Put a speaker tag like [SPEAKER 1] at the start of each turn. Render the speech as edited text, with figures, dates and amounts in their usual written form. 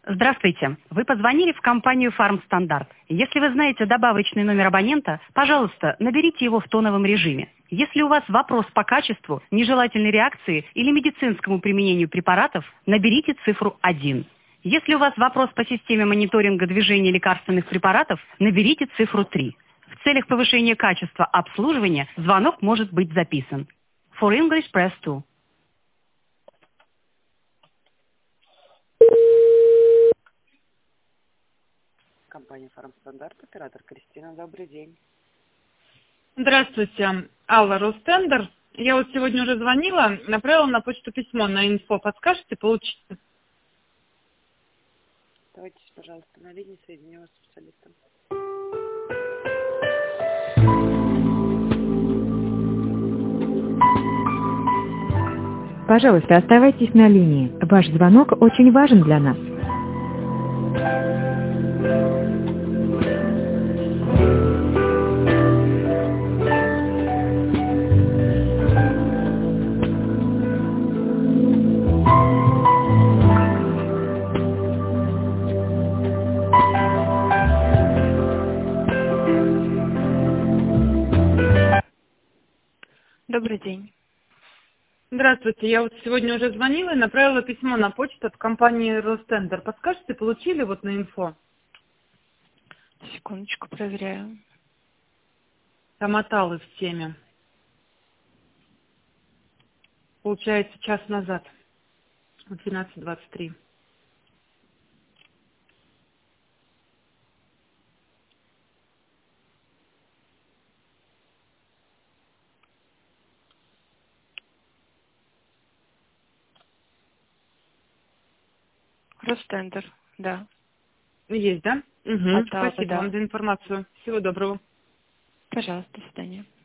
[SPEAKER 1] Здравствуйте. Вы позвонили в компанию «Фармстандарт». Если вы знаете добавочный номер абонента, пожалуйста, наберите его в тоновом режиме. Если у вас вопрос по качеству, нежелательной реакции или медицинскому применению препаратов, наберите цифру 1. Если у вас вопрос по системе мониторинга движения лекарственных препаратов, наберите цифру 3. В целях повышения качества обслуживания звонок может быть записан. For English, press 2. Компания «Фармстандарт», оператор Кристина, добрый день.
[SPEAKER 2] Здравствуйте, Алла Ростендер. Я вот сегодня уже звонила, направила на почту письмо на инфо. Подскажете, получите?
[SPEAKER 1] Давайте, пожалуйста, на линии соединю вас с специалистом.
[SPEAKER 3] Пожалуйста, оставайтесь на линии. Ваш звонок очень важен для нас.
[SPEAKER 4] Добрый день.
[SPEAKER 2] Здравствуйте, я вот сегодня уже звонила и направила письмо на почту от компании Ростендер. Подскажете, получили вот на инфо?
[SPEAKER 4] Секундочку, проверяю.
[SPEAKER 2] Тамоталы в теме. Получается, час назад, в 12:23.
[SPEAKER 4] Ростендер, да.
[SPEAKER 2] Есть, да? Угу.
[SPEAKER 4] Атала,
[SPEAKER 2] Спасибо
[SPEAKER 4] да.
[SPEAKER 2] вам за информацию. Всего доброго.
[SPEAKER 4] Пожалуйста, до свидания.